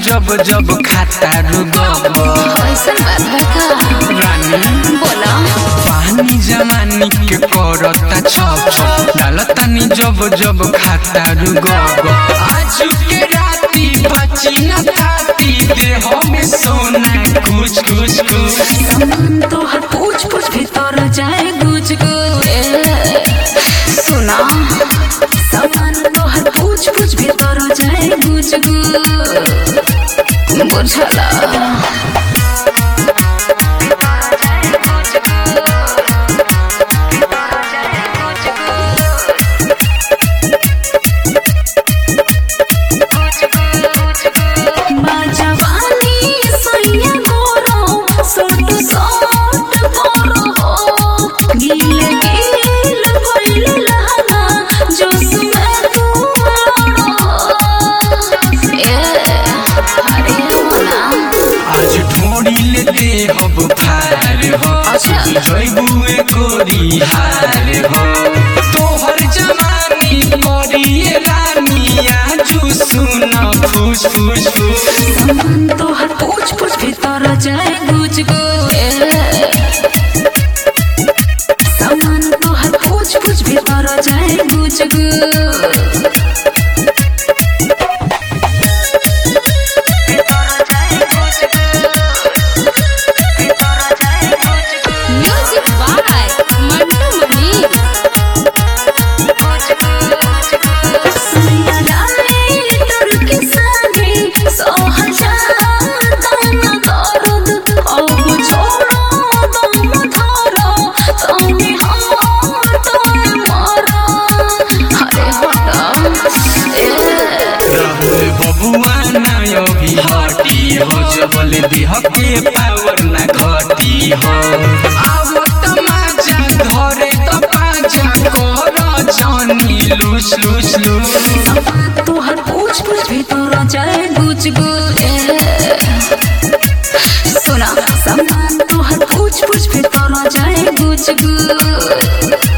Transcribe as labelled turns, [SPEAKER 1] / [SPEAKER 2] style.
[SPEAKER 1] जब जब खाता रुगब रानी
[SPEAKER 2] बोला
[SPEAKER 1] पानी जमानी के करता छप छप डालतानी जब जब खाता रुगब आज के राती बची न थाती देह में सोना कुछ कुछ कुछ
[SPEAKER 2] सामान तो हर पूछ पूछ भीतर जाए गुज सुना सामान तो हर पूछ पूछ भीतर जाए गुज बुझला
[SPEAKER 1] हब फार हो जइबुए गोरी हार हो तोहर जवानी परिए रानी आजू सुन फुस फुस फुस
[SPEAKER 2] सामान तोहर पूछ पूछ भीतर जाए गुज सामान तोहर पूछ पूछ भीतर जाए गुज
[SPEAKER 1] हो जबल देह के पावर ना घटी हो आवत माजा धरे तो पाजा कर जानी लूस लूस लूस
[SPEAKER 2] तोहर पूछ पूछ भीतर जाए गुज सुना सामान तोहर पूछ पूछ भीतर जाए गुज